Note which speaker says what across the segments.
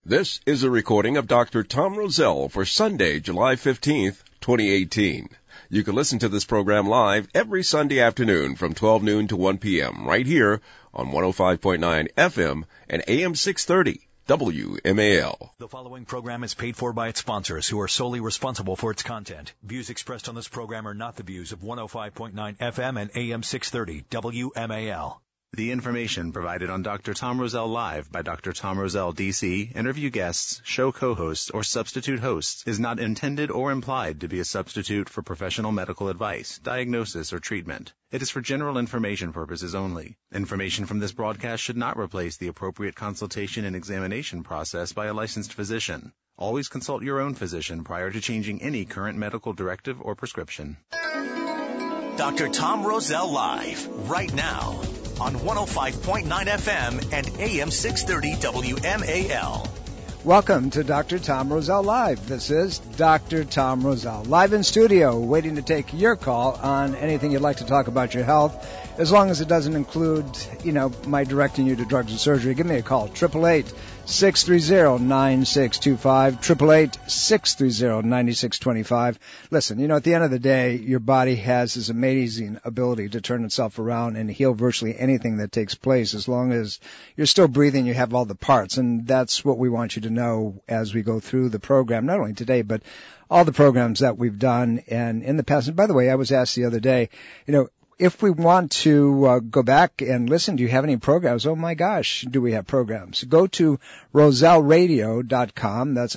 Speaker 1: This is a recording of Dr. Tom Rosell for Sunday, July 15th, 2018. You can listen to this program live every Sunday afternoon from 12 noon to 1 p.m. right here on 105.9 FM and AM 630 WMAL.
Speaker 2: The following program is paid for by its sponsors, who are solely responsible for its content. Views expressed on this program are not the views of 105.9 FM and AM 630 WMAL.
Speaker 3: The information provided on Dr. Tom Rosell Live by Dr. Tom Rosell, D.C., interview guests, show co-hosts, or substitute hosts is not intended or implied to be a substitute for professional medical advice, diagnosis, or treatment. It is for general information purposes only. Information from this broadcast should not replace the appropriate consultation and examination process by a licensed physician. Always consult your own physician prior to changing any current medical directive or prescription.
Speaker 2: Dr. Tom Rosell Live, right now, on 105.9 FM and AM 630 WMAL.
Speaker 4: Welcome to Dr. Tom Rosell Live. This is Dr. Tom Rosell, live in studio, waiting to take your call on anything you'd like to talk about your health, as long as it doesn't include, my directing you to drugs and surgery. Give me a call, 888-630-9625, 888-630-9625. Listen, at the end of the day, your body has this amazing ability to turn itself around and heal virtually anything that takes place. As long as you're still breathing, you have all the parts, and that's what we want you to know as we go through the program, not only today, but all the programs that we've done and in the past. And by the way, I was asked the other day, if we want to go back and listen, do you have any programs? Oh my gosh, do we have programs? Go to RosellRadio.com. That's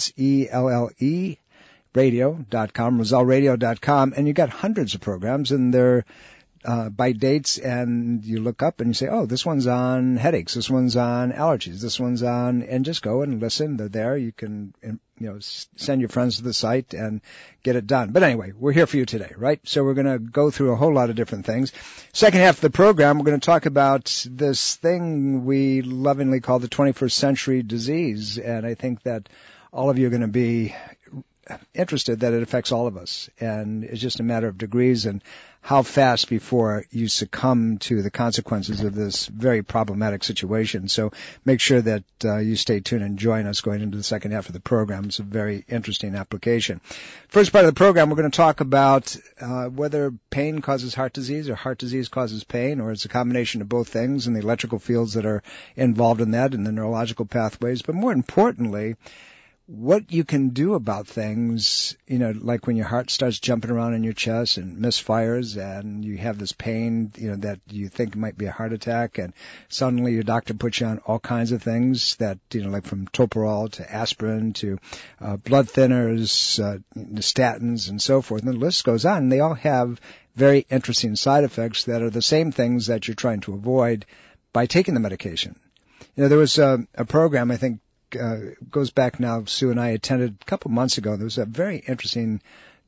Speaker 4: ROSELLE radio.com, RosellRadio.com, and you got hundreds of programs, and they're by dates, and you look up and you say, oh, this one's on headaches, this one's on allergies, this one's on, and just go and listen. They're there. You can, send your friends to the site and get it done. But anyway, we're here for you today, right? So we're going to go through a whole lot of different things. Second half of the program, we're going to talk about this thing we lovingly call the 21st century disease, and I think that all of you are going to be interested that it affects all of us, and it's just a matter of degrees and how fast before you succumb to the consequences of this very problematic situation. So make sure that you stay tuned and join us going into the second half of the program. It's a very interesting application. First part of the program, we're going to talk about whether pain causes heart disease or heart disease causes pain, or it's a combination of both things, and the electrical fields that are involved in that and the neurological pathways. But more importantly, what you can do about things, like when your heart starts jumping around in your chest and misfires and you have this pain, that you think might be a heart attack, and suddenly your doctor puts you on all kinds of things that, like from Toprol to aspirin to blood thinners, statins and so forth. And the list goes on. And they all have very interesting side effects that are the same things that you're trying to avoid by taking the medication. There was a program, I think, goes back now, Sue and I attended a couple months ago. There was a very interesting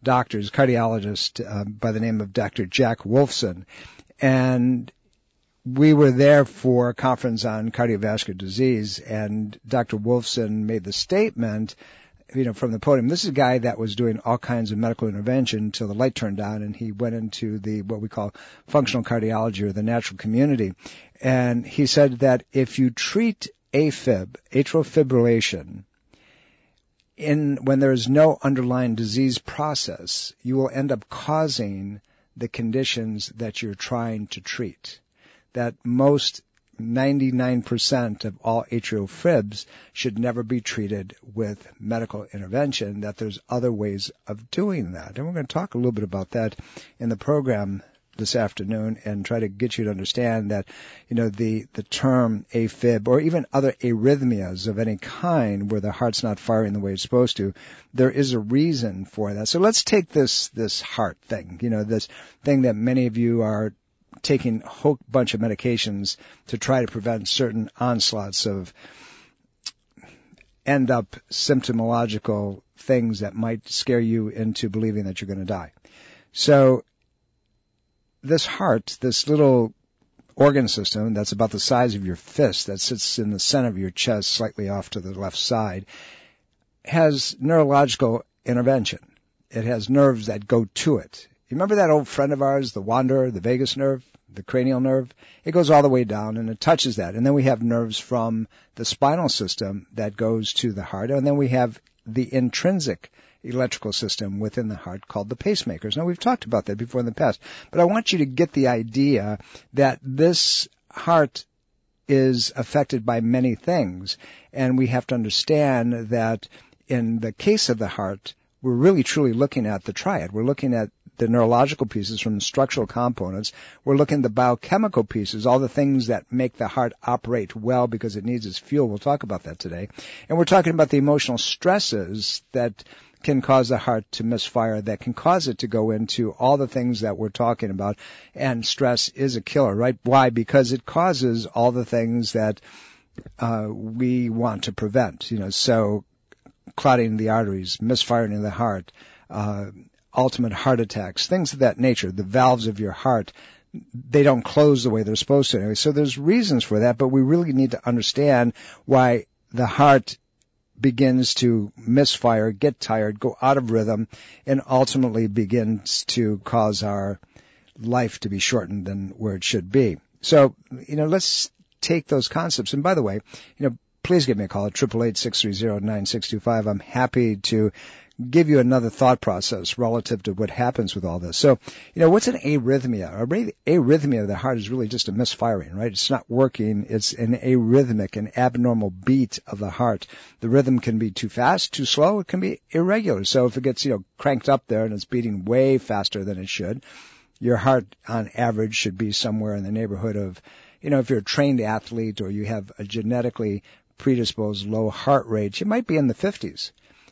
Speaker 4: cardiologist by the name of Dr. Jack Wolfson, and we were there for a conference on cardiovascular disease, and Dr. Wolfson made the statement, from the podium. This is a guy that was doing all kinds of medical intervention until the light turned on, and he went into what we call functional cardiology, or the natural community, and he said that if you treat AFib, atrial fibrillation, when there is no underlying disease process, you will end up causing the conditions that you're trying to treat. That most 99% of all atrial fibs should never be treated with medical intervention, that there's other ways of doing that. And we're going to talk a little bit about that in the program this afternoon and try to get you to understand that, the term AFib, or even other arrhythmias of any kind where the heart's not firing the way it's supposed to, there is a reason for that. So let's take this heart thing, this thing that many of you are taking a whole bunch of medications to try to prevent certain onslaughts of end up symptomological things that might scare you into believing that you're going to die. So this heart, this little organ system that's about the size of your fist, that sits in the center of your chest, slightly off to the left side, has neurological intervention. It has nerves that go to it. You remember that old friend of ours, the wanderer, the vagus nerve? the cranial nerve. It goes all the way down and it touches that. And then we have nerves from the spinal system that goes to the heart. And then we have the intrinsic electrical system within the heart called the pacemakers. Now, we've talked about that before in the past, but I want you to get the idea that this heart is affected by many things, and we have to understand that in the case of the heart, we're really truly looking at the triad. We're looking at the neurological pieces from the structural components. We're looking at the biochemical pieces, all the things that make the heart operate well because it needs its fuel. We'll talk about that today. And we're talking about the emotional stresses that can cause the heart to misfire, that can cause it to go into all the things that we're talking about. And stress is a killer, right? Why? Because it causes all the things that we want to prevent. So clotting the arteries, misfiring of the heart, ultimate heart attacks, things of that nature. The valves of your heart, they don't close the way they're supposed to anyway. So there's reasons for that, but we really need to understand why the heart begins to misfire, get tired, go out of rhythm, and ultimately begins to cause our life to be shortened than where it should be. So, let's take those concepts. And by the way, please give me a call at 888-630-9625. I'm happy to give you another thought process relative to what happens with all this. So, what's an arrhythmia? Arrhythmia of the heart is really just a misfiring, right? It's not working. It's an arrhythmic, an abnormal beat of the heart. The rhythm can be too fast, too slow. It can be irregular. So if it gets, cranked up there and it's beating way faster than it should, your heart on average should be somewhere in the neighborhood of, if you're a trained athlete or you have a genetically predisposed low heart rate, you might be in the 50s.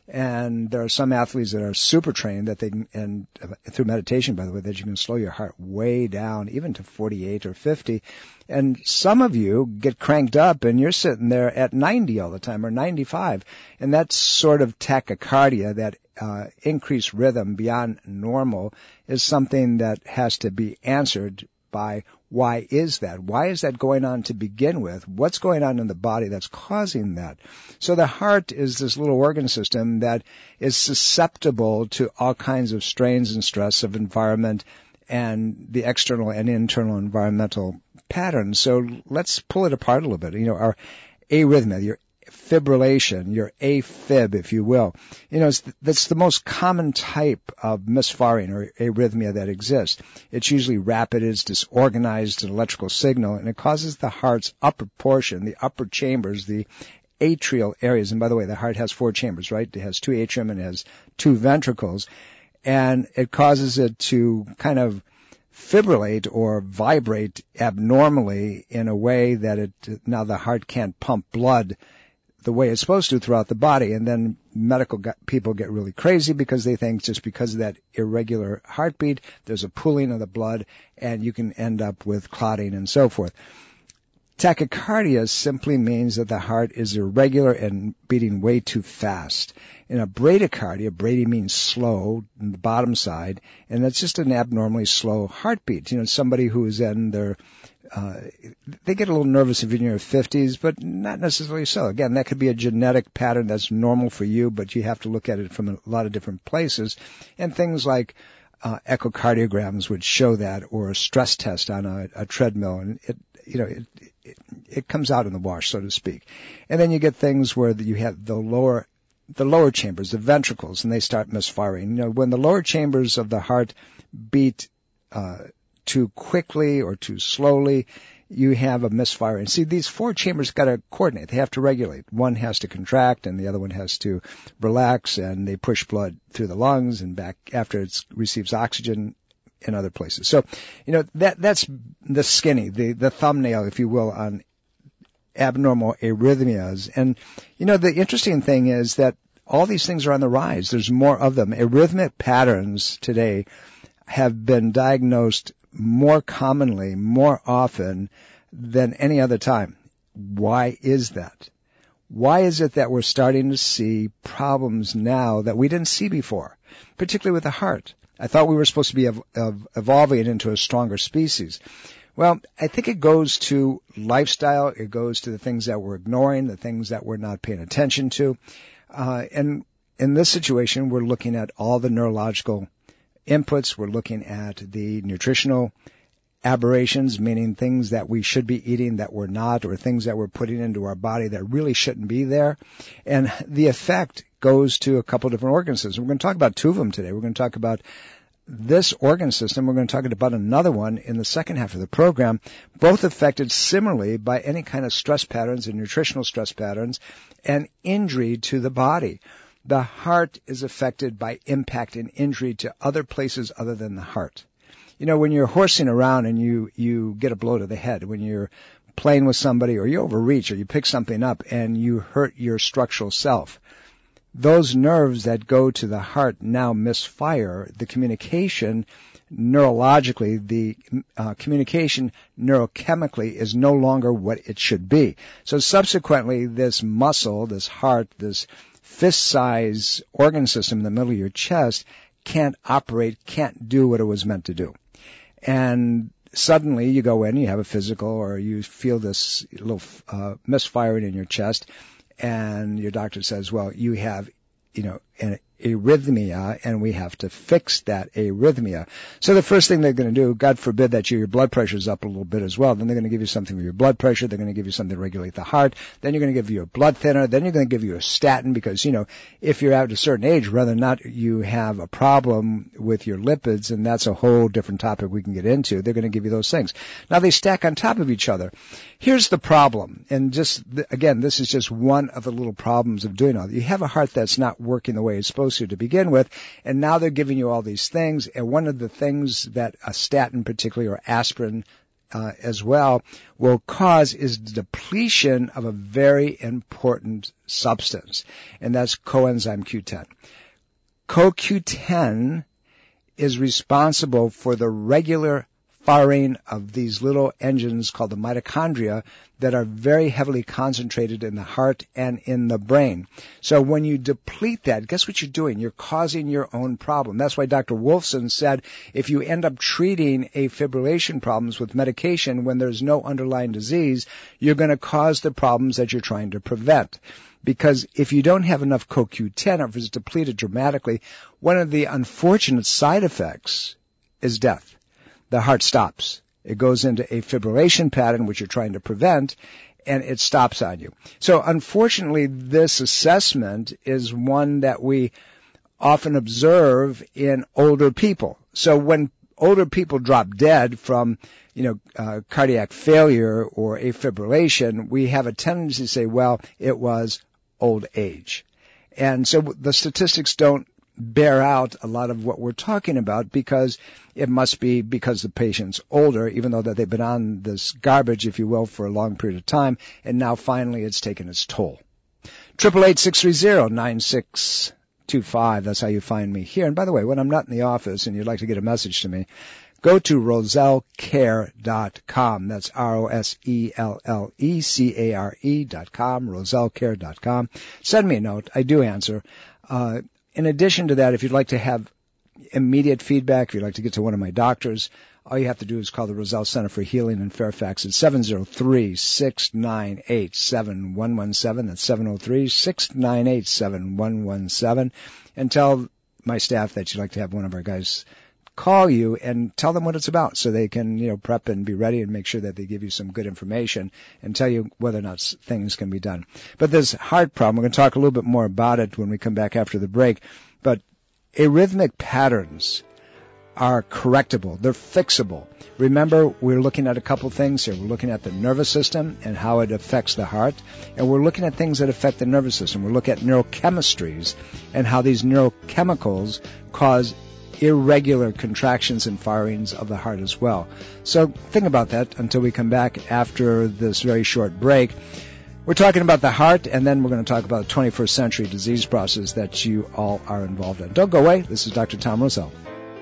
Speaker 4: And there are some athletes that are super trained that they can, and through meditation, by the way, that you can slow your heart way down, even to 48 or 50. And some of you get cranked up and you're sitting there at 90 all the time or 95. And that sort of tachycardia, that increased rhythm beyond normal, is something that has to be answered by why is that? Why is that going on to begin with? What's going on in the body that's causing that? So the heart is this little organ system that is susceptible to all kinds of strains and stress of environment and the external and internal environmental patterns. So let's pull it apart a little bit. Our arrhythmia, your fibrillation, your AFib, if you will. That's the most common type of misfiring or arrhythmia that exists. It's usually rapid, it's disorganized, an electrical signal, and it causes the heart's upper portion, the upper chambers, the atrial areas. And by the way, the heart has 4 chambers, right? It has 2 atrium and it has 2 ventricles. And it causes it to kind of fibrillate or vibrate abnormally in a way that now the heart can't pump blood the way it's supposed to throughout the body. And then medical people get really crazy because they think just because of that irregular heartbeat, there's a pooling of the blood and you can end up with clotting and so forth. Tachycardia simply means that the heart is irregular and beating way too fast. In a bradycardia, brady means slow on the bottom side, and that's just an abnormally slow heartbeat. Somebody who is in their they get a little nervous if you're in your 50s, but not necessarily so. Again, that could be a genetic pattern that's normal for you, but you have to look at it from a lot of different places. And things like echocardiograms would show that, or a stress test on a treadmill, and it comes out in the wash, so to speak. And then you get things where you have the lower chambers, the ventricles, and they start misfiring. When the lower chambers of the heart beat too quickly or too slowly, you have a misfire. And see, these 4 chambers got to coordinate. They have to regulate. One has to contract and the other one has to relax, and they push blood through the lungs and back after it receives oxygen in other places. So, that's the skinny, the thumbnail, if you will, on abnormal arrhythmias. And, the interesting thing is that all these things are on the rise. There's more of them. Arrhythmic patterns today have been diagnosed more commonly, more often than any other time. Why is that? Why is it that we're starting to see problems now that we didn't see before, particularly with the heart? I thought we were supposed to be evolving into a stronger species. Well, I think it goes to lifestyle. It goes to the things that we're ignoring, the things that we're not paying attention to. And in this situation, we're looking at all the neurological inputs. We're looking at the nutritional aberrations, meaning things that we should be eating that we're not, or things that we're putting into our body that really shouldn't be there. And the effect goes to a couple different organ systems. We're going to talk about two of them today. We're going to talk about this organ system. We're going to talk about another one in the second half of the program, both affected similarly by any kind of stress patterns and nutritional stress patterns and injury to the body. The heart is affected by impact and injury to other places other than the heart. You know, when you're horsing around and you get a blow to the head, when you're playing with somebody or you overreach or you pick something up and you hurt your structural self, those nerves that go to the heart now misfire. The communication neurologically, the communication neurochemically is no longer what it should be. So subsequently, this muscle, this heart, this fist-size organ system in the middle of your chest can't operate, can't do what it was meant to do. And suddenly you go in, you have a physical, or you feel this little misfiring in your chest, and your doctor says, well, you have, an arrhythmia, and we have to fix that arrhythmia. So the first thing they're going to do, God forbid that your blood pressure is up a little bit as well, then they're going to give you something for your blood pressure, they're going to give you something to regulate the heart, then you're going to give you a blood thinner, then you're going to give you a statin, because, if you're at a certain age, whether or not you have a problem with your lipids, and that's a whole different topic we can get into, they're going to give you those things. Now they stack on top of each other. Here's the problem, and again, this is just one of the little problems of doing all that. You have a heart that's not working the way it's supposed to begin with, and now they're giving you all these things, and one of the things that a statin particularly, or aspirin as well, will cause is depletion of a very important substance, and that's coenzyme Q10. CoQ10 is responsible for the regular firing of these little engines called the mitochondria that are very heavily concentrated in the heart and in the brain. So when you deplete that, guess what you're doing? You're causing your own problem. That's why Dr. Wolfson said if you end up treating afibrillation problems with medication when there's no underlying disease, you're going to cause the problems that you're trying to prevent. Because if you don't have enough CoQ10, or if it's depleted dramatically, one of the unfortunate side effects is death. The heart stops. It goes into a fibrillation pattern, which you're trying to prevent, and it stops on you. So unfortunately, this assessment is one that we often observe in older people. So when older people drop dead from, cardiac failure or afibrillation, we have a tendency to say, well, it was old age. And so the statistics don't bear out a lot of what we're talking about, because it must be because the patient's older, even though that they've been on this garbage, if you will, for a long period of time, and now finally it's taken its toll. 888-630-9625, that's how you find me here. And by the way, when I'm not in the office and you'd like to get a message to me, go to RosellCare.com. That's ROSELLECARE.com, RosellCare.com. Send me a note. I do answer. In addition to that, if you'd like to have immediate feedback, if you'd like to get to one of my doctors, all you have to do is call the Rosell Center for Healing in Fairfax at 703-698-7117. That's 703-698-7117. And tell my staff that you'd like to have one of our guys call you and tell them what it's about, so they can, prep and be ready and make sure that they give you some good information and tell you whether or not things can be done. But this heart problem, we're going to talk a little bit more about it when we come back after the break. But arrhythmic patterns are correctable. They're fixable. Remember, we're looking at a couple things here. We're looking at the nervous system and how it affects the heart, and we're looking at things that affect the nervous system. We're looking at neurochemistries and how these neurochemicals cause irregular contractions and firings of the heart as well. So think about that until we come back after this very short break. We're talking about the heart, and then we're going to talk about the 21st century disease process that you all are involved in. Don't go away. This is Dr. Tom Rosell.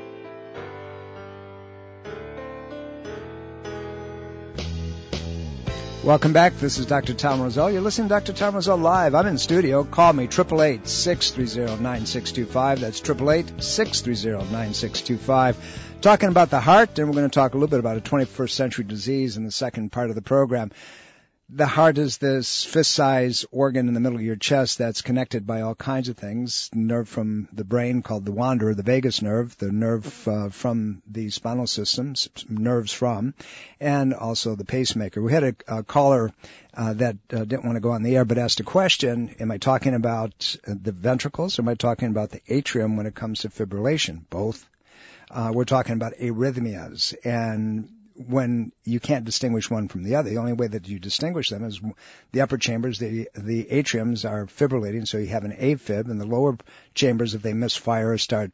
Speaker 4: Welcome back. This is Dr. Tom Rosell. You're listening to Dr. Tom Rosell Live. I'm in studio. Call me, 888-630-9625. That's 888-630-9625. Talking about the heart, and we're going to talk a little bit about a 21st century disease in the second part of the program. The heart is this fist-sized organ in the middle of your chest that's connected by all kinds of things. Nerve from the brain called the wanderer, the vagus nerve, the nerve from the spinal system, nerves from, and also the pacemaker. We had a caller that didn't want to go on the air but asked a question, am I talking about the ventricles or am I talking about the atrium when it comes to fibrillation? Both. We're talking about arrhythmias, and when you can't distinguish one from the other, the only way that you distinguish them is the upper chambers, the atriums are fibrillating, so you have an AFib, and the lower chambers, if they misfire, start,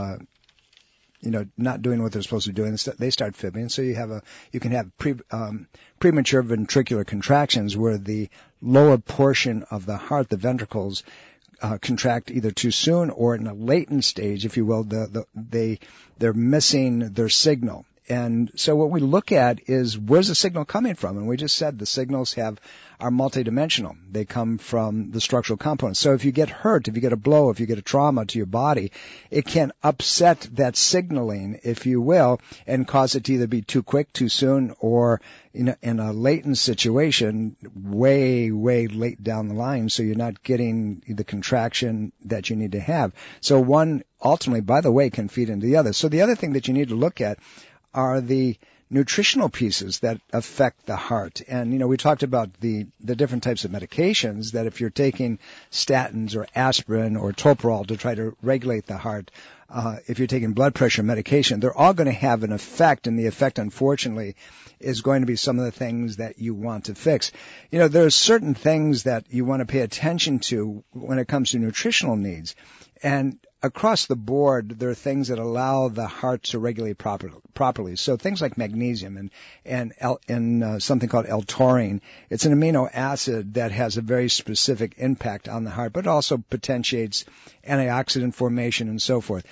Speaker 4: not doing what they're supposed to be doing, they start fibbing. So you can have premature ventricular contractions where the lower portion of the heart, the ventricles, contract either too soon or in a latent stage, if you will. They're missing their signal. And so what we look at is where's the signal coming from? And we just said the signals are multidimensional. They come from the structural components. So if you get hurt, if you get a blow, if you get a trauma to your body, it can upset that signaling, if you will, and cause it to either be too quick, too soon, or in a latent situation, way, way late down the line, so you're not getting the contraction that you need to have. So one ultimately, by the way, can feed into the other. So the other thing that you need to look at are the nutritional pieces that affect the heart. And, we talked about the different types of medications that if you're taking statins or aspirin or toprol to try to regulate the heart, if you're taking blood pressure medication, they're all going to have an effect, and the effect, unfortunately, is going to be some of the things that you want to fix. There are certain things that you want to pay attention to when it comes to nutritional needs. And across the board, there are things that allow the heart to regulate properly. So things like magnesium and something called L-taurine. It's an amino acid that has a very specific impact on the heart, but also potentiates antioxidant formation and so forth.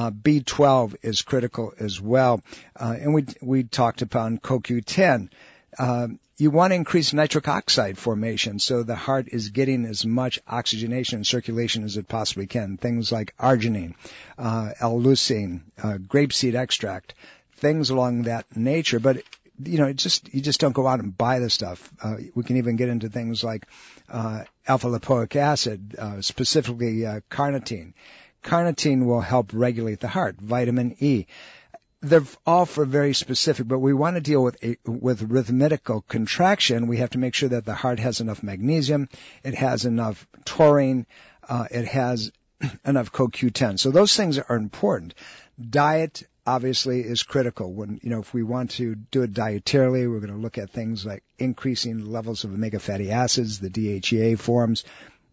Speaker 4: B12 is critical as well. And we talked upon CoQ10. You want to increase nitric oxide formation so the heart is getting as much oxygenation and circulation as it possibly can. Things like arginine, L-leucine, grapeseed extract, things along that nature. But, you just don't go out and buy the stuff. We can even get into things like alpha-lipoic acid, specifically carnitine. Carnitine will help regulate the heart. Vitamin E. They're all for very specific, but we want to deal with rhythmical contraction. We have to make sure that the heart has enough magnesium, it has enough taurine, it has enough CoQ10. So those things are important. Diet obviously is critical. When, if we want to do it dietarily, we're going to look at things like increasing levels of omega fatty acids, the DHA forms.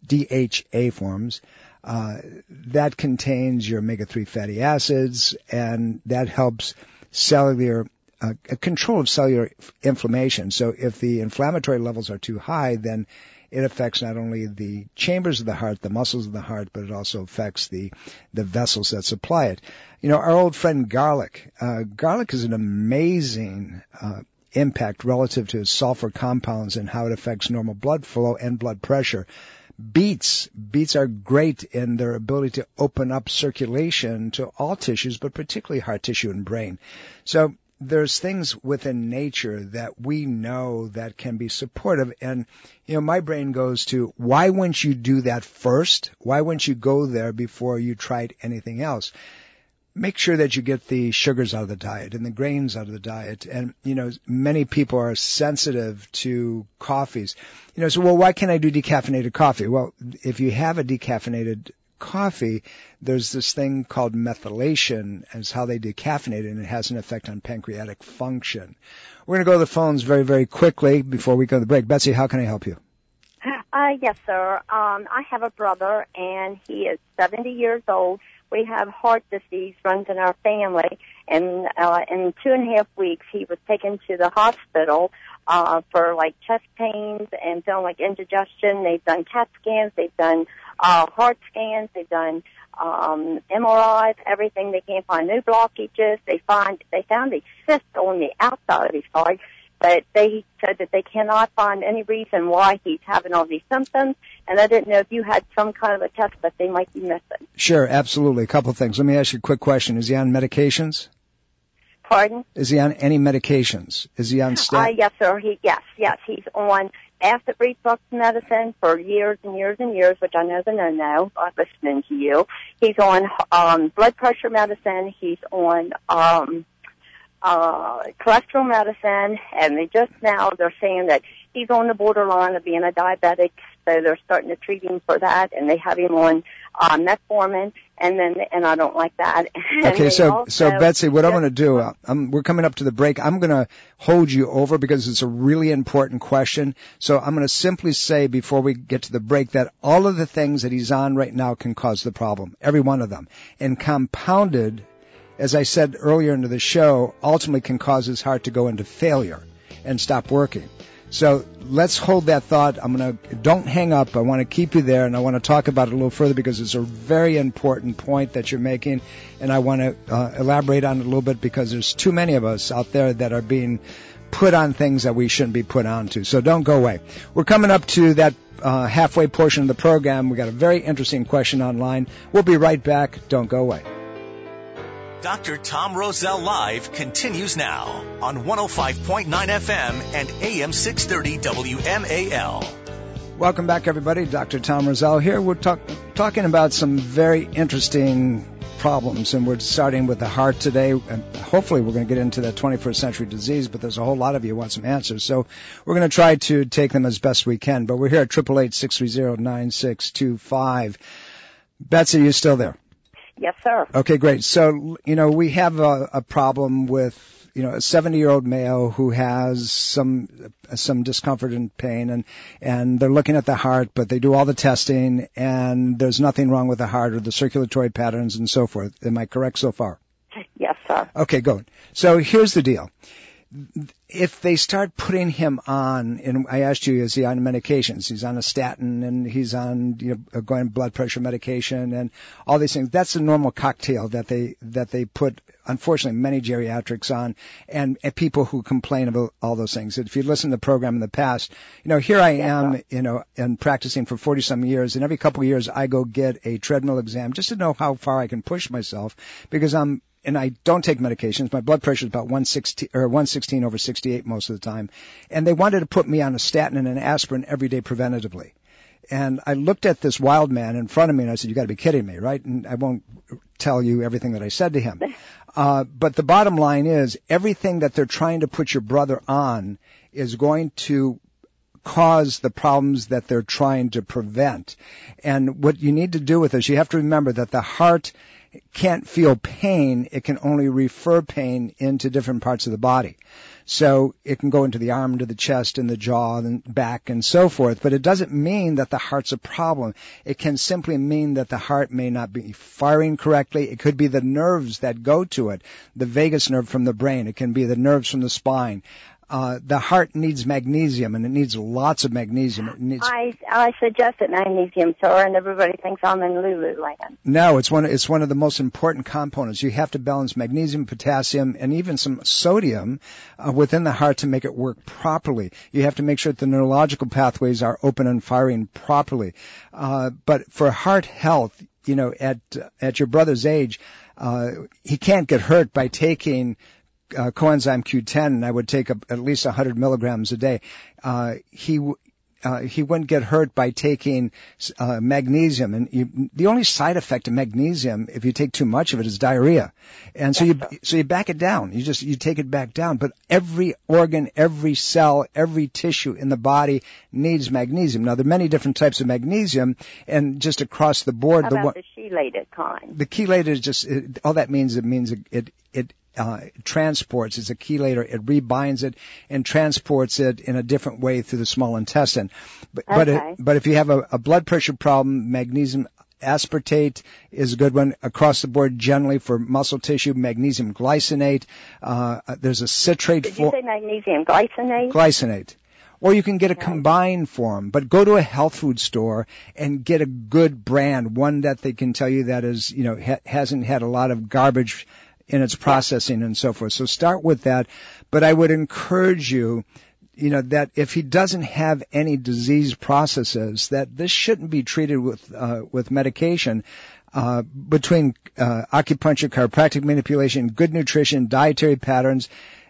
Speaker 4: That contains your omega-3 fatty acids, and that helps cellular control of cellular inflammation. So if the inflammatory levels are too high, then it affects not only the chambers of the heart, the muscles of the heart, but it also affects the vessels that supply it. Our old friend garlic. Garlic is an amazing impact relative to sulfur compounds and how it affects normal blood flow and blood pressure. Beets are great in their ability to open up circulation to all tissues, but particularly heart tissue and brain. So there's things within nature that we know that can be supportive. And, my brain goes to, why wouldn't you do that first? Why wouldn't you go there before you tried anything else? Make sure that you get the sugars out of the diet and the grains out of the diet. And, many people are sensitive to coffees. So, why can't I do decaffeinated coffee? Well, if you have a decaffeinated coffee, there's this thing called methylation as how they decaffeinate it, and it has an effect on pancreatic function. We're going to go to the phones very, very quickly before we go to the break. Betsy, how can I help you?
Speaker 5: Yes, sir. I have a brother, and he is 70 years old. We have heart disease runs in our family, and in 2.5 weeks he was taken to the hospital for like chest pains and feeling like indigestion. They've done CAT scans, they've done heart scans, they've done MRIs, everything. They can't find new blockages. They found a cyst on the outside of his heart, but they said that they cannot find any reason why he's having all these symptoms, and I didn't know if you had some kind of a test that they might be missing.
Speaker 4: Sure, absolutely. A couple of things. Let me ask you a quick question. Is he on medications?
Speaker 5: Pardon?
Speaker 4: Is he on any medications? Is he on
Speaker 5: Yes, sir. Yes, he's on acid reflux medicine for years and years and years, which I know the no-no, listening to you. He's on blood pressure medicine. He's on cholesterol medicine, and they're saying that he's on the borderline of being a diabetic, so they're starting to treat him for that, and they have him on metformin, and I don't like that.
Speaker 4: Okay, so Betsy, what I'm going to do, we're coming up to the break. I'm going to hold you over because it's a really important question. So I'm going to simply say before we get to the break that all of the things that he's on right now can cause the problem, every one of them, and compounded, as I said earlier into the show, ultimately can cause his heart to go into failure and stop working. So let's hold that thought. Don't hang up. I want to keep you there, and I want to talk about it a little further because it's a very important point that you're making, and I want to elaborate on it a little bit because there's too many of us out there that are being put on things that we shouldn't be put on to. So don't go away. We're coming up to that halfway portion of the program. We got a very interesting question online. We'll be right back. Don't go away.
Speaker 2: Dr. Tom Roselle Live continues now on 105.9 FM and AM 630 WMAL.
Speaker 4: Welcome back, everybody. Dr. Tom Roselle here. We're talking about some very interesting problems, and we're starting with the heart today. And hopefully we're going to get into that 21st century disease, but there's a whole lot of you who want some answers. So we're going to try to take them as best we can. But we're here at 888-630-9625. Betsy, are you still there?
Speaker 5: Yes, sir.
Speaker 4: Okay, great. So, we have a problem with, a 70-year-old male who has some discomfort and pain, and they're looking at the heart, but they do all the testing, and there's nothing wrong with the heart or the circulatory patterns and so forth. Am I correct so far?
Speaker 5: Yes, sir.
Speaker 4: Okay, good. So here's the deal. If they start putting him on, and I asked you, is he on medications? He's on a statin, and he's on going blood pressure medication, and all these things. That's a normal cocktail that they put, unfortunately, many geriatrics on, and people who complain about all those things. If you listen to the program in the past, here I am, and practicing for 40-some years, and every couple of years I go get a treadmill exam just to know how far I can push myself because and I don't take medications. My blood pressure is about 116 over 68 most of the time. And they wanted to put me on a statin and an aspirin every day preventatively. And I looked at this wild man in front of me and I said, you got to be kidding me, right? And I won't tell you everything that I said to him. But the bottom line is everything that they're trying to put your brother on is going to cause the problems that they're trying to prevent. And what you need to do with this, you have to remember that the heart can't feel pain. It can only refer pain into different parts of the body. So it can go into the arm, to the chest, and the jaw, and back, and so forth. But it doesn't mean that the heart's a problem. It can simply mean that the heart may not be firing correctly. It could be the nerves that go to it, the vagus nerve from the brain. It can be the nerves from the spine. The heart needs magnesium, and it needs lots of magnesium.
Speaker 5: I suggested magnesium, sir, and everybody thinks I'm in Lululand.
Speaker 4: No, it's one of the most important components. You have to balance magnesium, potassium, and even some sodium within the heart to make it work properly. You have to make sure that the neurological pathways are open and firing properly. But for heart health, at your brother's age, he can't get hurt by taking coenzyme Q10, and I would take at least 100 milligrams a day. He wouldn't get hurt by taking magnesium, and the only side effect of magnesium, if you take too much of it, is diarrhea. And so you back it down. You take it back down. But every organ, every cell, every tissue in the body needs magnesium. Now there are many different types of magnesium, and just across the board,
Speaker 5: how about the chelated kind?
Speaker 4: The chelated is just all that means. It means it transports. It's a chelator. It rebinds it and transports it in a different way through the small intestine. But if you have a blood pressure problem, magnesium aspartate is a good one. Across the board, generally for muscle tissue, magnesium glycinate. There's a citrate.
Speaker 5: Did you say magnesium glycinate?
Speaker 4: Glycinate. Or you can get a combined form, but go to a health food store and get a good brand, one that they can tell you that is, hasn't had a lot of garbage in its processing and so forth. So start with that. But I would encourage you, that if he doesn't have any disease processes, that this shouldn't be treated with medication. Between acupuncture, chiropractic manipulation, good nutrition, dietary patterns,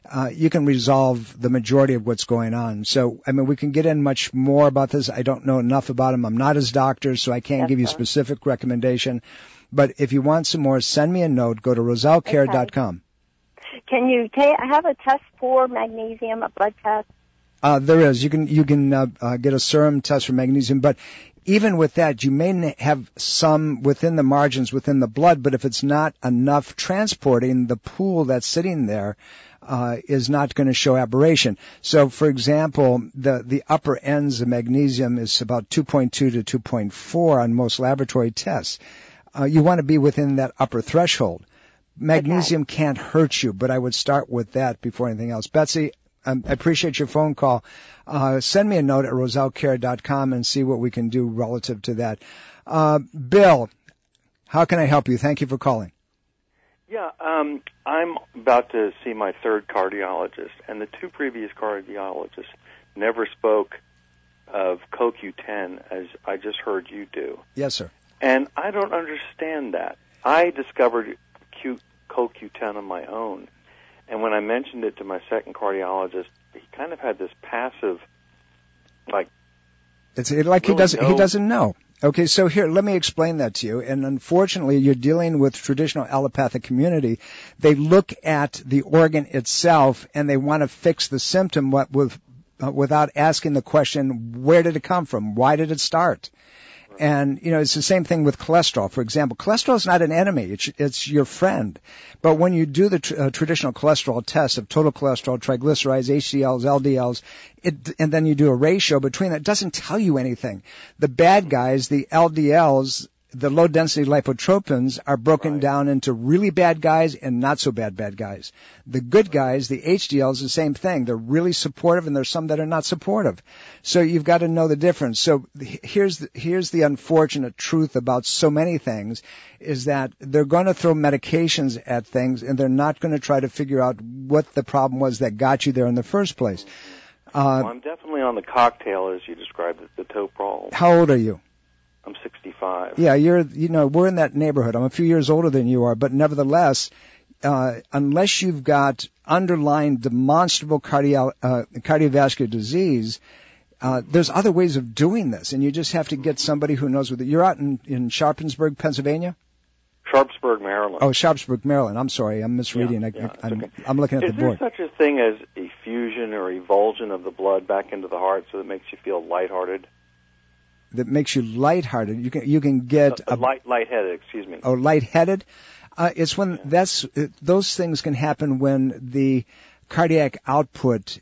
Speaker 4: you can resolve the majority of what's going on. So, I mean, we can get in much more about this. I don't know enough about him. I'm not his doctor, so I can't give you specific recommendation. But if you want some more, send me a note. Go to rosellecare.com.
Speaker 5: Can you I have a test for magnesium, a blood test?
Speaker 4: There is. You can get a serum test for magnesium, but even with that, you may have some within the margins within the blood, but if it's not enough transporting, the pool that's sitting there is not going to show aberration. So, for example, the upper ends of magnesium is about 2.2 to 2.4 on most laboratory tests. You want to be within that upper threshold. Magnesium can't hurt you, but I would start with that before anything else. Betsy, I appreciate your phone call. Send me a note at rosellecare.com and see what we can do relative to that. Bill, how can I help you? Thank you for calling.
Speaker 6: Yeah, I'm about to see my third cardiologist, and the two previous cardiologists never spoke of CoQ10 as I just heard you do.
Speaker 4: Yes, sir.
Speaker 6: And I don't understand that. I discovered CoQ10 on my own, and when I mentioned it to my second cardiologist, he kind of had this passive, like...
Speaker 4: It's like really he doesn't know. Okay, so here, let me explain that to you. And unfortunately, you're dealing with traditional allopathic community. They look at the organ itself, and they want to fix the symptom without asking the question, where did it come from? Why did it start? And, it's the same thing with cholesterol. For example, cholesterol is not an enemy. It's your friend. But when you do the traditional cholesterol test of total cholesterol, triglycerides, HDLs, LDLs, and then you do a ratio between that, it doesn't tell you anything. The bad guys, the LDLs, the low-density lipotropins are broken down into really bad guys and not-so-bad guys. The good guys, the HDLs, the same thing. They're really supportive, and there's some that are not supportive. So you've got to know the difference. So here's the unfortunate truth about so many things, is that they're going to throw medications at things, and they're not going to try to figure out what the problem was that got you there in the first place.
Speaker 6: Well, I'm definitely on the cocktail, as you described it, the Toprol.
Speaker 4: How old are you?
Speaker 6: I'm 65.
Speaker 4: Yeah, we're in that neighborhood. I'm a few years older than you are, but nevertheless, unless you've got underlying demonstrable cardiovascular disease, there's other ways of doing this, and you just have to get somebody who knows what You're out in Sharpsburg, Pennsylvania?
Speaker 6: Sharpsburg, Maryland.
Speaker 4: Oh, Sharpsburg, Maryland. I'm sorry, I'm misreading.
Speaker 6: Yeah,
Speaker 4: I'm looking at the board.
Speaker 6: Is there such a thing as effusion or evulsion of the blood back into the heart so that it makes you feel lighthearted?
Speaker 4: That makes you lighthearted. You can get
Speaker 6: lightheaded. Excuse me.
Speaker 4: Oh, lightheaded. It's when those things can happen when the cardiac output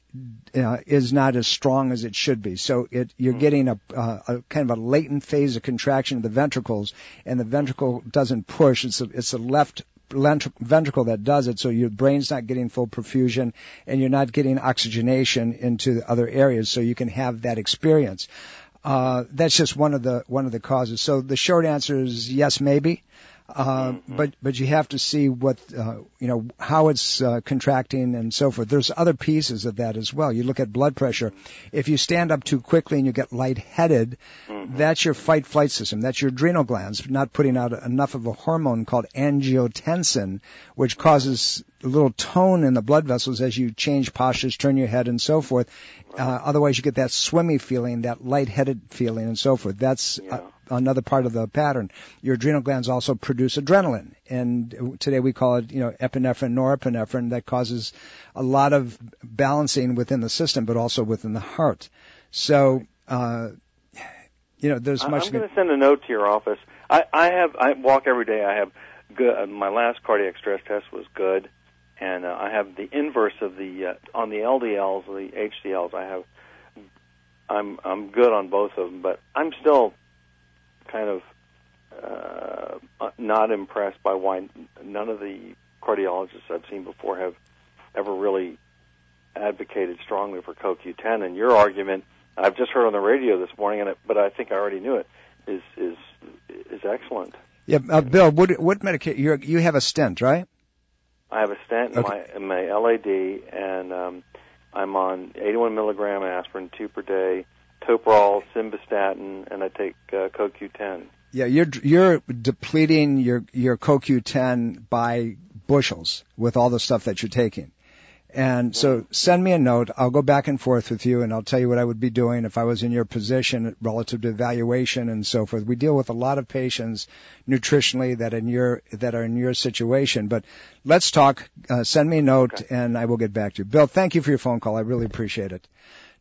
Speaker 4: is not as strong as it should be. So you're getting a kind of a latent phase of contraction of the ventricles, and the ventricle doesn't push. It's the left ventricle that does it, so your brain's not getting full perfusion, and you're not getting oxygenation into the other areas, so you can have that experience. That's just one of the causes. So the short answer is yes, maybe. But you have to see what, how it's contracting and so forth. There's other pieces of that as well. You look at blood pressure. If you stand up too quickly and you get lightheaded, that's your fight-flight system. That's your adrenal glands not putting out enough of a hormone called angiotensin, which causes a little tone in the blood vessels as you change postures, turn your head, and so forth. Otherwise, you get that swimmy feeling, that lightheaded feeling, and so forth. That's another part of the pattern. Your adrenal glands also produce adrenaline, and today we call it, epinephrine, norepinephrine, that causes a lot of balancing within the system, but also within the heart. So, there's much.
Speaker 6: I'm going to send a note to your office. I walk every day. I have good. My last cardiac stress test was good, and I have the inverse of the on the LDLs, the HDLs. I'm good on both of them, but I'm still kind of not impressed by why none of the cardiologists I've seen before have ever really advocated strongly for CoQ10. And your argument, I've just heard on the radio this morning, but I think I already knew it, is excellent.
Speaker 4: Yeah, Bill, what medication? You have a stent, right?
Speaker 6: I have a stent in my LAD, and I'm on 81 milligram aspirin, 2 per day, Toprol, simvastatin, and I take CoQ10.
Speaker 4: Yeah, you're depleting your CoQ10 by bushels with all the stuff that you're taking. And so send me a note. I'll go back and forth with you, and I'll tell you what I would be doing if I was in your position relative to evaluation and so forth. We deal with a lot of patients nutritionally that are in your situation. But let's talk. Send me a note, and I will get back to you. Bill, thank you for your phone call. I really appreciate it.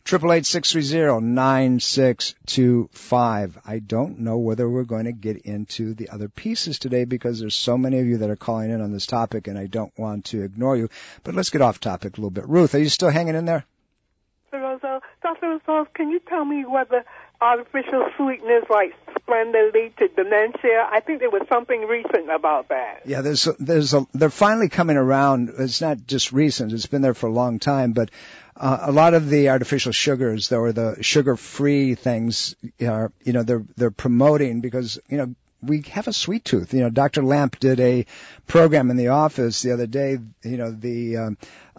Speaker 4: 888-630-9625. I don't know whether we're going to get into the other pieces today because there's so many of you that are calling in on this topic, and I don't want to ignore you. But let's get off topic a little bit. Ruth, are you still hanging in there?
Speaker 7: Dr. Rosal, can you tell me whether artificial sweeteners like Splenda lead to dementia? I think there was something recent about that.
Speaker 4: Yeah, they're finally coming around. It's not just recent. It's been there for a long time, but a lot of the artificial sugars, or the sugar-free things, they're promoting because, we have a sweet tooth. Dr. Lamp did a program in the office the other day, the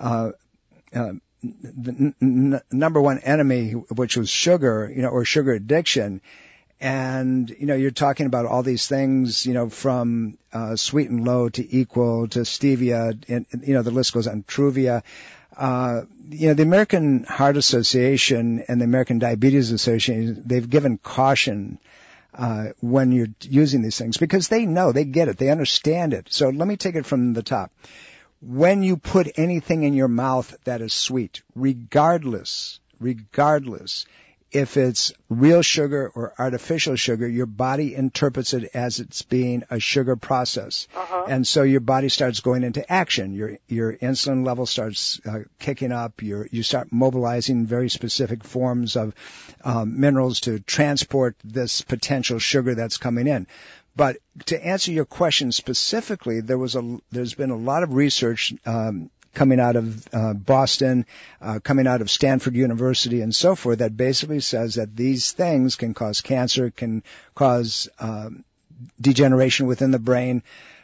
Speaker 4: number one enemy, which was sugar, or sugar addiction. And, you're talking about all these things, from sweet and low to equal to stevia, and, the list goes on, Truvia. The American Heart Association and the American Diabetes Association, they've given caution when you're using these things because they know, they get it, they understand it. So let me take it from the top. When you put anything in your mouth that is sweet, regardless if it's real sugar or artificial sugar, your body interprets it as it's being a sugar process. And so your body starts going into action. Your insulin level starts kicking up. You start mobilizing very specific forms of minerals to transport this potential sugar that's coming in. But to answer your question specifically, there's been a lot of research coming out of Boston, coming out of Stanford University and so forth that basically says that these things can cause cancer, can cause degeneration within the brain.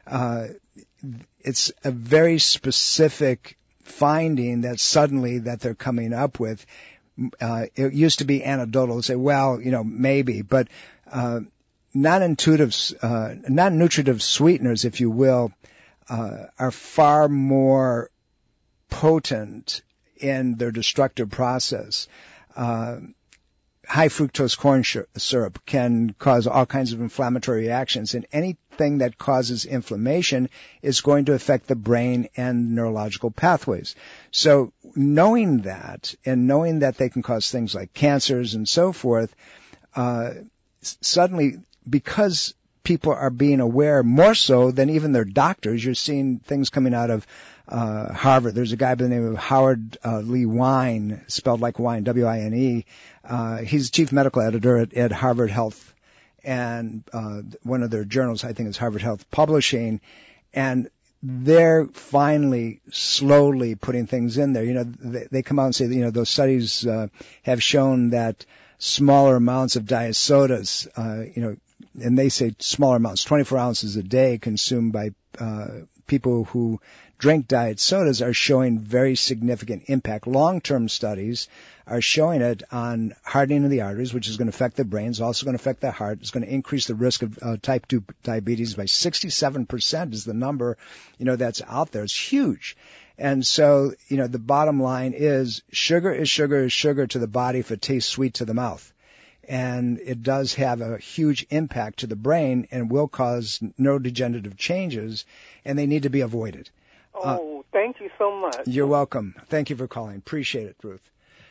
Speaker 4: It's a very specific finding that suddenly that they're coming up with. It used to be anecdotal, say, well, maybe, but non-nutritive sweeteners, if you will, are far more potent in their destructive process. High fructose corn syrup can cause all kinds of inflammatory reactions, and anything that causes inflammation is going to affect the brain and neurological pathways. So knowing that, and knowing that they can cause things like cancers and so forth, suddenly, because people are being aware more so than even their doctors, you're seeing things coming out of Harvard. There's a guy by the name of Howard Lee Wine, spelled like wine, W-I-N-E. He's chief medical editor at Harvard Health, and one of their journals, I think, is Harvard Health Publishing, and they're finally slowly putting things in there. They come out and say, those studies have shown that smaller amounts of diet sodas, and they say smaller amounts, 24 ounces a day consumed by people who drink diet sodas are showing very significant impact. Long-term studies are showing it on hardening of the arteries, which is going to affect the brain. It's also going to affect the heart. It's going to increase the risk of type 2 diabetes by 67% is the number, that's out there. It's huge. And so, the bottom line is sugar is sugar to the body if it tastes sweet to the mouth. And it does have a huge impact to the brain and will cause neurodegenerative changes, and they need to be avoided.
Speaker 7: Thank you so much.
Speaker 4: You're welcome. Thank you for calling. Appreciate it, Ruth.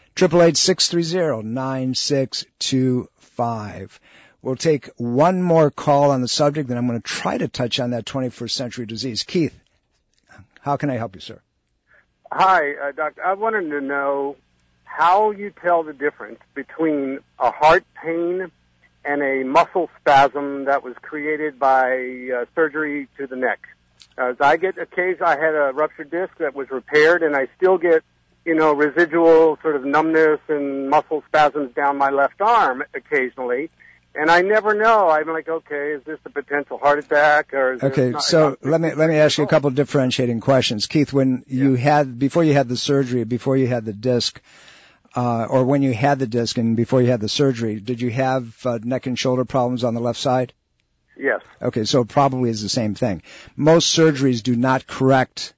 Speaker 4: 888-630-9625. We'll take one more call on the subject, then I'm going to try to touch on that 21st century disease. Keith, how can I help you, sir?
Speaker 8: Hi, Doctor. I wanted to know how you tell the difference between a heart pain and a muscle spasm that was created by surgery to the neck. As I get a case, I had a ruptured disc that was repaired, and I still get, residual sort of numbness and muscle spasms down my left arm occasionally. And I never know. I'm like, okay, is this a potential heart attack or is
Speaker 4: okay, so let me ask you a couple of differentiating questions. Keith, when before you had the surgery, before you had the disc, or when you had the disc and before you had the surgery, did you have neck and shoulder problems on the left side?
Speaker 8: Yes.
Speaker 4: Okay, so it probably is the same thing. Most surgeries do not correct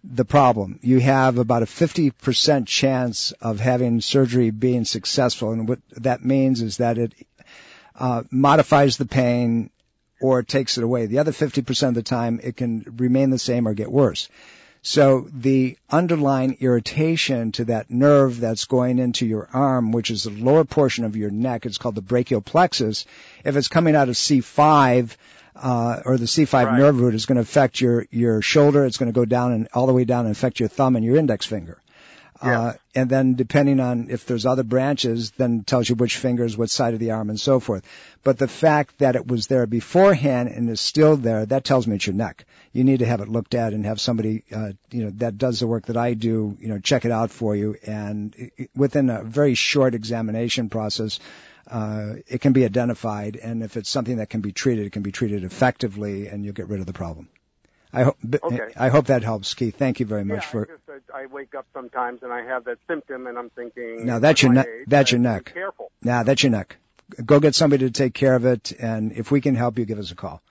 Speaker 4: the problem. You have about a 50% chance of having surgery being successful, and what that means is that it modifies the pain or takes it away. The other 50% of the time, it can remain the same or get worse. So the underlying irritation to that nerve that's going into your arm, which is the lower portion of your neck, it's called the brachial plexus. If it's coming out of C5, or the C5 nerve root, is going to affect your shoulder. It's going to go down and all the way down and affect your thumb and your index finger. Yeah. And then depending on if there's other branches, then tells you which fingers, what side of the arm, and so forth. But the fact that it was there beforehand and is still there, that tells me it's your neck. You need to have it looked at and have somebody, that does the work that I do, check it out for you. And within a very short examination process, it can be identified. And if it's something that can be treated, it can be treated effectively, and you'll get rid of the problem. I hope that helps, Keith. Thank you very much for.
Speaker 8: I wake up sometimes and I have that symptom, and I'm thinking.
Speaker 4: No, that's your neck. That's your neck.
Speaker 8: Be careful.
Speaker 4: No, that's your neck. Go get somebody to take care of it, and if we can help you, give us a call.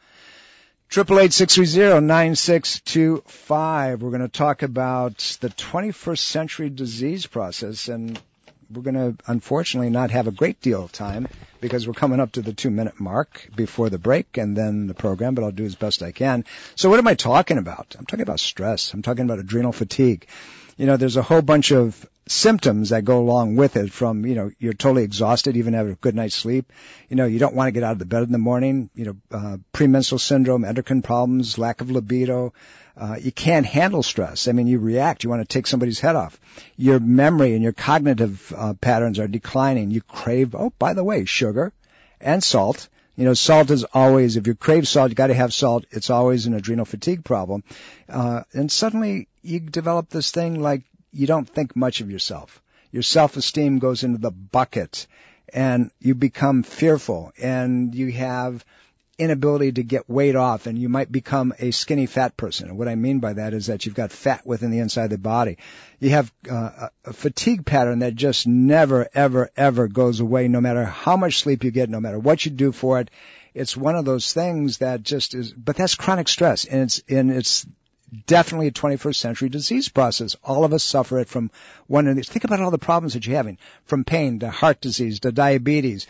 Speaker 4: 888-630-9625. We're going to talk about the 21st century disease process, and we're going to unfortunately not have a great deal of time because we're coming up to the 2-minute mark before the break and then the program, but I'll do as best I can. So what am I talking about? I'm talking about stress. I'm talking about adrenal fatigue. There's a whole bunch of symptoms that go along with it from, you're totally exhausted, even have a good night's sleep. You don't want to get out of the bed in the morning, premenstrual syndrome, endocrine problems, lack of libido. You can't handle stress. You react. You want to take somebody's head off. Your memory and your cognitive patterns are declining. You crave, by the way, sugar and salt. Salt is always, if you crave salt, you got to have salt. It's always an adrenal fatigue problem. And suddenly you develop this thing like you don't think much of yourself. Your self-esteem goes into the bucket and you become fearful and you have inability to get weight off, and you might become a skinny fat person. And what I mean by that is that you've got fat within the inside of the body. You have a fatigue pattern that just never, ever, ever goes away, no matter how much sleep you get, no matter what you do for it. It's one of those things that just is, but that's chronic stress, and it's definitely a 21st century disease process. All of us suffer it from one of these. Think about all the problems that you're having, from pain to heart disease to diabetes,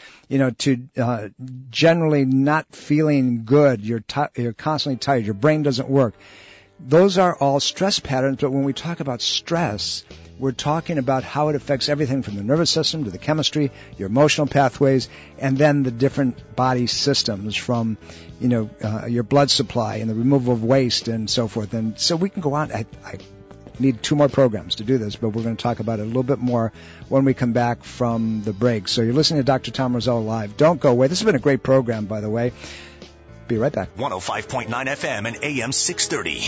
Speaker 4: to generally not feeling good. You're constantly tired. Your brain doesn't work. Those are all stress patterns, but when we talk about stress, we're talking about how it affects everything from the nervous system to the chemistry, your emotional pathways, and then the different body systems from, your blood supply and the removal of waste and so forth. And so we can go on. I need 2 more programs to do this, but we're going to talk about it a little bit more when we come back from the break. So you're listening to Dr. Tom Rosell Live. Don't go away. This has been a great program, by the way. Be right back.
Speaker 2: 105.9 FM and AM 630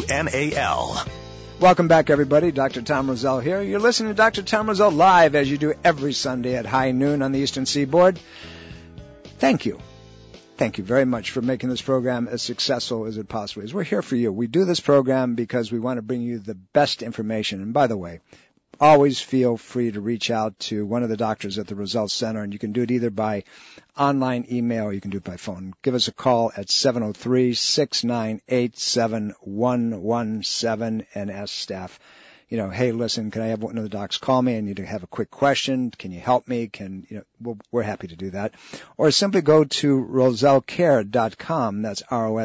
Speaker 2: WMAL.
Speaker 4: Welcome back, everybody. Dr. Tom Rosell here. You're listening to Dr. Tom Rosell Live, as you do every Sunday at high noon on the Eastern Seaboard. Thank you. Thank you very much for making this program as successful as it possibly is. We're here for you. We do this program because we want to bring you the best information. And by the way, always feel free to reach out to one of the doctors at the Rosell Center, and you can do it either by online email or you can do it by phone. Give us a call at 703-698-7117 and ask staff, hey, listen, can I have one of the docs call me? I need to have a quick question. Can you help me? We're happy to do that. Or simply go to rosellcare.com. That's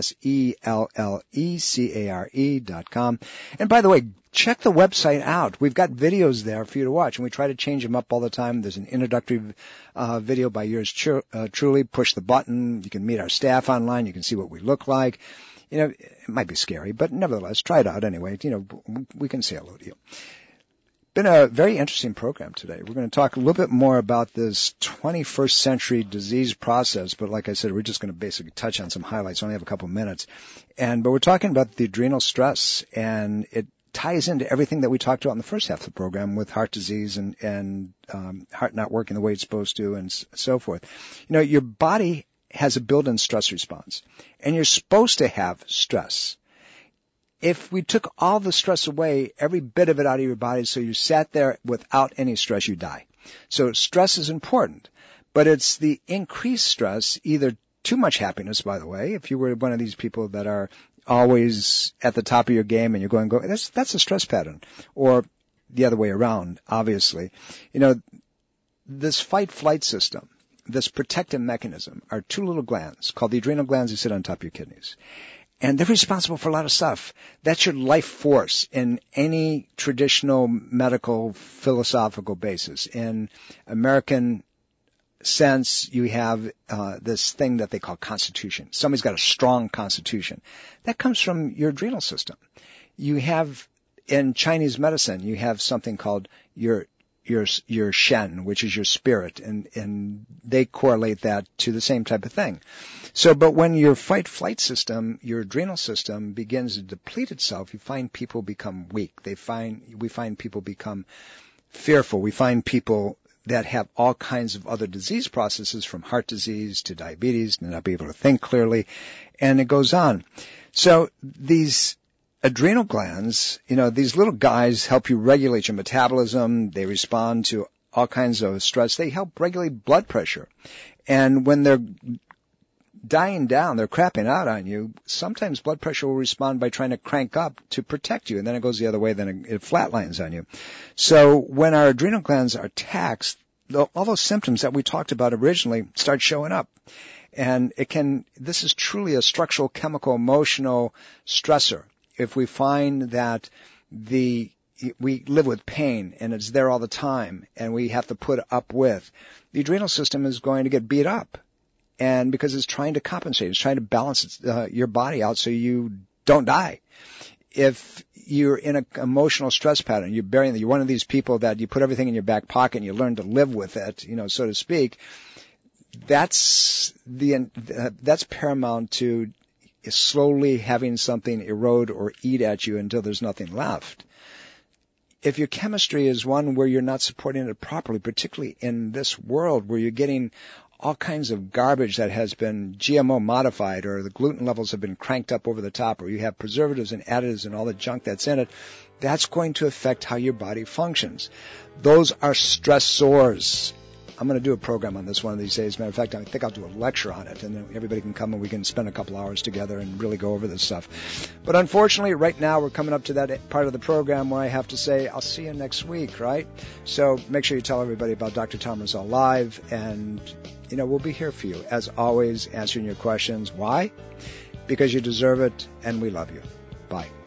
Speaker 4: ROSELLECARE.com. And by the way, check the website out. We've got videos there for you to watch, and we try to change them up all the time. There's an introductory video by yours truly. Push the button. You can meet our staff online. You can see what we look like. It might be scary, but nevertheless, try it out anyway. We can say hello to you. Been a very interesting program today. We're going to talk a little bit more about this 21st century disease process, but like I said, we're just going to basically touch on some highlights. I only have a couple of minutes. But we're talking about the adrenal stress, and it ties into everything that we talked about in the first half of the program with heart disease and heart not working the way it's supposed to and so forth. Your body has a built-in stress response, and you're supposed to have stress. If we took all the stress away, every bit of it out of your body, so you sat there without any stress, you die. So stress is important, but it's the increased stress, either too much happiness, by the way. If you were one of these people that are always at the top of your game and you're going, that's a stress pattern. Or the other way around, obviously. This fight-flight system, this protective mechanism, are two little glands called the adrenal glands that sit on top of your kidneys. And they're responsible for a lot of stuff. That's your life force in any traditional medical philosophical basis. In American sense, you have this thing that they call constitution. Somebody's got a strong constitution. That comes from your adrenal system. You have, in Chinese medicine, you have something called your Shen, which is your spirit, and they correlate that to the same type of thing. So, but when your fight-flight system, your adrenal system begins to deplete itself, you find people become weak. We find people become fearful. We find people that have all kinds of other disease processes, from heart disease to diabetes, to not be able to think clearly, and it goes on. So these adrenal glands, these little guys help you regulate your metabolism. They respond to all kinds of stress. They help regulate blood pressure. And when they're dying down, they're crapping out on you, sometimes blood pressure will respond by trying to crank up to protect you, and then it goes the other way, then it flatlines on you. So when our adrenal glands are taxed, all those symptoms that we talked about originally start showing up. And this is truly a structural, chemical, emotional stressor. If we find that we live with pain and it's there all the time and we have to put up with, the adrenal system is going to get beat up. And because it's trying to compensate, it's trying to balance your body out so you don't die. If you're in an emotional stress pattern, you're one of these people that you put everything in your back pocket and you learn to live with it, so to speak, that's paramount to slowly having something erode or eat at you until there's nothing left. If your chemistry is one where you're not supporting it properly, particularly in this world where you're getting all kinds of garbage that has been GMO modified, or the gluten levels have been cranked up over the top, or you have preservatives and additives and all the junk that's in it, that's going to affect how your body functions. Those are stressors. I'm going to do a program on this one of these days. Matter of fact, I think I'll do a lecture on it, and then everybody can come and we can spend a couple hours together and really go over this stuff. But unfortunately, right now we're coming up to that part of the program where I have to say, I'll see you next week, right? So make sure you tell everybody about Dr. Tom Rosell Live, and, we'll be here for you, as always, answering your questions. Why? Because you deserve it, and we love you. Bye.